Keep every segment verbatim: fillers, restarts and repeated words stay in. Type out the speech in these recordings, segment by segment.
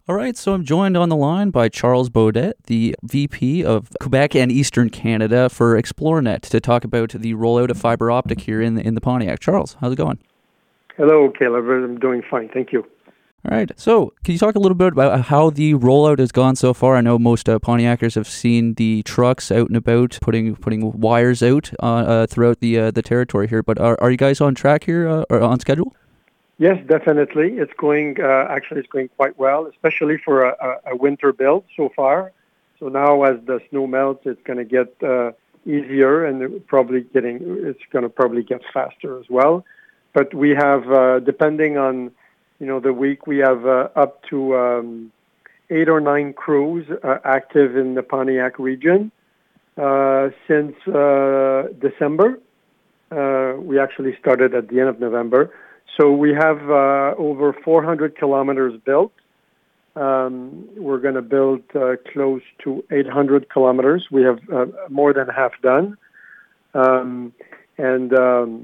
All right, so I'm joined on the line by Charles Baudet, the V P of Quebec and Eastern Canada for Xplornet, to talk about the rollout of fiber optic here in the, in the Pontiac. Charles, how's it going? Hello, Caleb. I'm doing fine. Thank you. All right. So, can you talk a little bit about how the rollout has gone so far? I know most uh, Pontiacers have seen the trucks out and about, putting putting wires out uh, uh, throughout the uh, the territory here. But are are you guys on track here uh, or on schedule? Yes, definitely. It's going. Uh, actually, it's going quite well, especially for a, a, a winter build so far. So now, as the snow melts, it's going to get uh, easier, and it probably getting. It's going to probably get faster as well. But we have, uh, depending on, you know, the week, we have uh, up to um, eight or nine crews uh, active in the Pontiac region uh, since uh, December. Uh, we actually started at the end of November. So we have uh, over four hundred kilometers built. Um, we're going to build uh, close to eight hundred kilometers. We have uh, more than half done. Um, and um,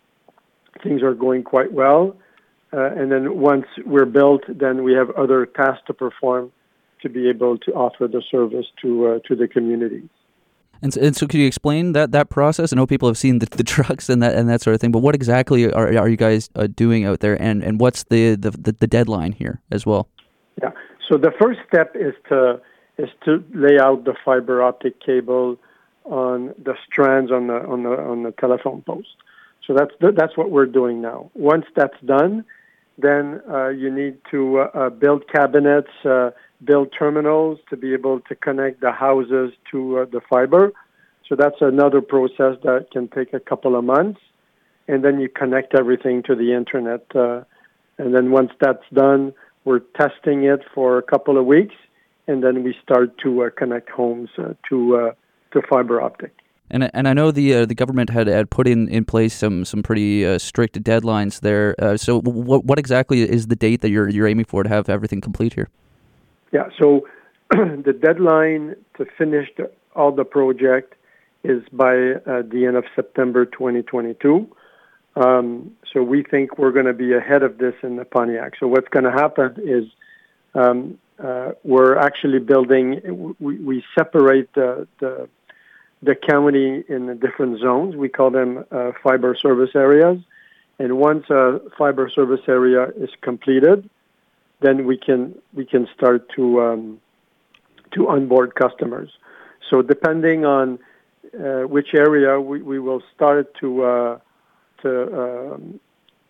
things are going quite well. Uh, and then once we're built, then we have other tasks to perform to be able to offer the service to uh, to the community. And so, and so, could you explain that, that process? I know people have seen the, the trucks and that and that sort of thing, but what exactly are are you guys uh, doing out there, and, and what's the, the, the, the deadline here as well? Yeah. So the first step is to is to lay out the fiber optic cable on the strands on the on the on the telephone post. So that's that's what we're doing now. Once that's done, then uh, you need to uh, build cabinets. Uh, build terminals to be able to connect the houses to uh, the fiber. So that's another process that can take a couple of months. And then you connect everything to the internet. Uh, and then once that's done, we're testing it for a couple of weeks. And then we start to uh, connect homes uh, to uh, to fiber optic. And and I know the uh, the government had, had put in, in place some some pretty uh, strict deadlines there. Uh, so what what exactly is the date that you're you're aiming for to have everything complete here? Yeah, so the deadline to finish the, all the project is by uh, the end of September twenty twenty-two. Um, so we think we're going to be ahead of this in the Pontiac. So what's going to happen is um, uh, we're actually building, we, we separate the, the the county in the different zones. We call them uh, fiber service areas. And once a fiber service area is completed, then we can we can start to um, to onboard customers. So depending on uh, which area, we, we will start to uh, to um,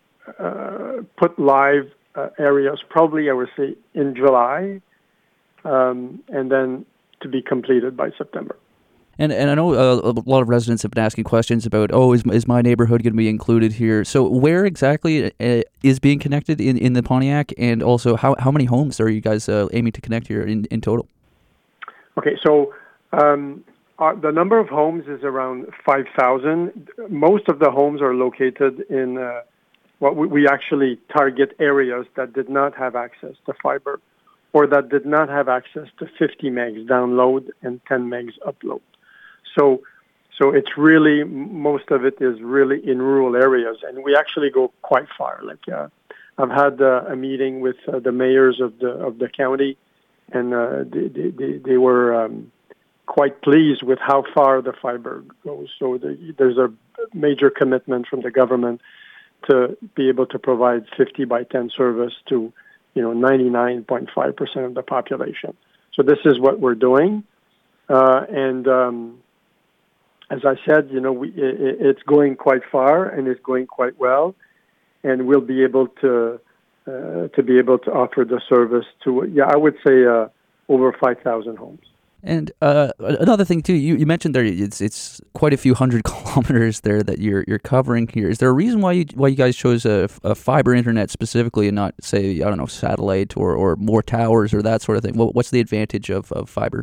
uh, put live uh, areas. Probably I would say in July, um, and then to be completed by September. And and I know uh, a lot of residents have been asking questions about, oh, is is my neighborhood going to be included here? So where exactly uh, is being connected in, in the Pontiac, and also how, how many homes are you guys uh, aiming to connect here in, in total? Okay, so um, our, the number of homes is around five thousand. Most of the homes are located in uh, what we, we actually target areas that did not have access to fiber, or that did not have access to fifty megs download and ten megs upload. So, so it's really, most of it is really in rural areas, and we actually go quite far. Like uh, I've had uh, a meeting with uh, the mayors of the of the county, and uh, they, they they were um, quite pleased with how far the fiber goes. So the, there's a major commitment from the government to be able to provide fifty by ten service to, you know, ninety-nine point five percent of the population. So this is what we're doing, uh, and. Um, As I said, you know, we, it, it's going quite far and it's going quite well, and we'll be able to uh, to be able to offer the service to, yeah, I would say uh, over five thousand homes. And uh, another thing too, you, you mentioned there it's it's quite a few hundred kilometers there that you're you're covering here. Is there a reason why you why you guys chose a, a fiber internet specifically and not, say, I don't know, satellite or, or more towers or that sort of thing? What, what's the advantage of, of fiber?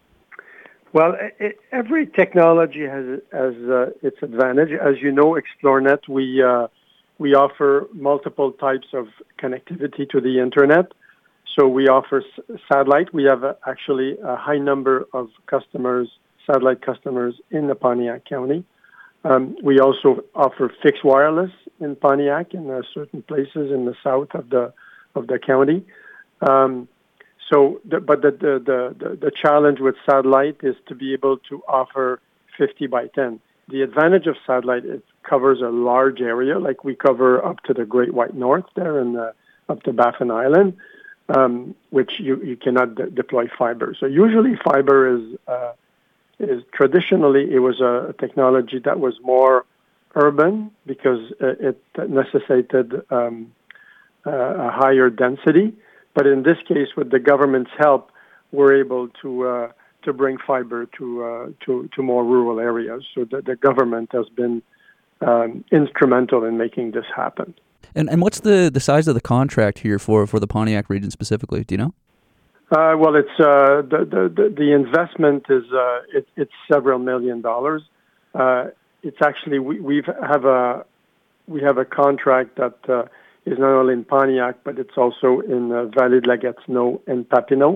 Well, it, every technology has has uh, its advantage. As you know, Xplornet, we uh, we offer multiple types of connectivity to the internet. So we offer s- satellite. We have a, actually a high number of customers, satellite customers in the Pontiac County. Um, we also offer fixed wireless in Pontiac in uh, certain places in the south of the of the county. Um, So, the, but the, the, the, the challenge with satellite is to be able to offer fifty by ten. The advantage of satellite, it covers a large area, like we cover up to the Great White North there and uh, up to Baffin Island, um, which you, you cannot de- deploy fiber. So usually fiber is, uh, is traditionally, it was a technology that was more urban because uh, it necessitated um, uh, a higher density. But in this case, with the government's help, we're able to uh, to bring fiber to uh, to to more rural areas. So the, the government has been um, instrumental in making this happen. And and what's the, the size of the contract here for, for the Pontiac region specifically? Do you know? Uh, well, it's uh, the, the the investment is uh, it, it's several million dollars. Uh, it's actually we we have a we have a contract that uh, is not only in Pontiac, but it's also in uh, Vallée de la Gatineau and Papineau.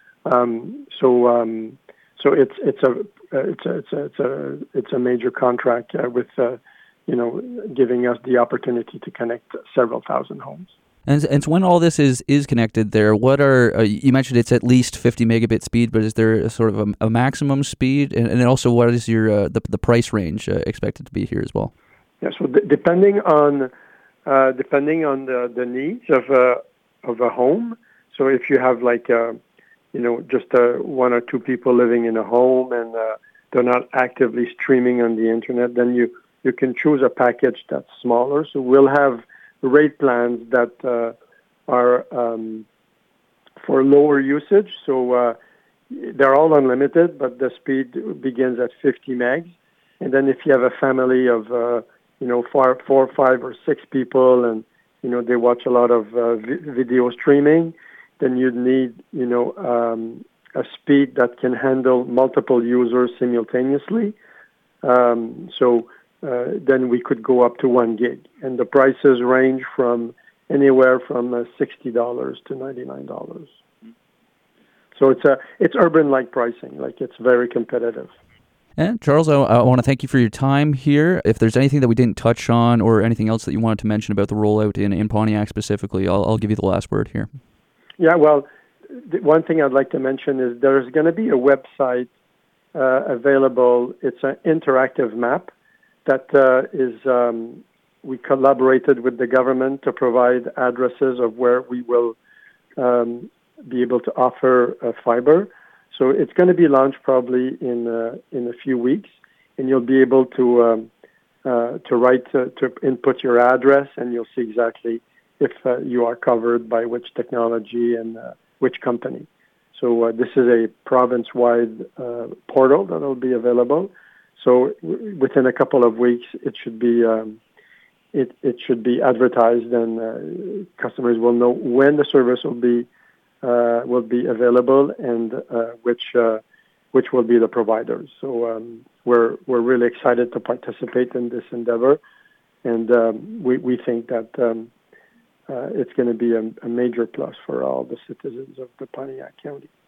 Um, so, um, so it's it's a it's a it's a it's a, it's a major contract uh, with uh, you know giving us the opportunity to connect several thousand homes. And and so when all this is, is connected there, what are uh, you mentioned it's at least fifty megabit speed, but is there a sort of a, a maximum speed, and, and then also what is your uh, the the price range uh, expected to be here as well? Yeah, so d- depending on uh, depending on the, the needs of a of a home. So if you have like a you know, just uh, one or two people living in a home and uh, they're not actively streaming on the internet, then you, you can choose a package that's smaller. So we'll have rate plans that uh, are um, for lower usage. So uh, they're all unlimited, but the speed begins at fifty megs. And then if you have a family of, uh, you know, four, four, five, or six people and, you know, they watch a lot of uh, vi- video streaming, then you'd need, you know, um, a speed that can handle multiple users simultaneously. Um, so uh, then we could go up to one gig. And the prices range from anywhere from uh, sixty dollars to ninety-nine dollars. So it's a it's urban-like pricing, like it's very competitive. And Charles, I, I want to thank you for your time here. If there's anything that we didn't touch on or anything else that you wanted to mention about the rollout in, in Pontiac specifically, I'll, I'll give you the last word here. Yeah, well, the one thing I'd like to mention is there's going to be a website uh, available. It's an interactive map that uh, is, um, we collaborated with the government to provide addresses of where we will um, be able to offer uh, fiber. So it's going to be launched probably in uh, in a few weeks, and you'll be able to um, uh, to write uh, to input your address, and you'll see exactly if uh, you are covered by which technology and uh, which company. So uh, this is a province-wide uh, portal that will be available. So w- within a couple of weeks, it should be um, it it should be advertised, and uh, customers will know when the service will be uh, will be available and uh, which uh, which will be the providers. So um, we're we're really excited to participate in this endeavor, and um, we we think that. Um, Uh, it's going to be a, a major plus for all the citizens of the Pontiac County.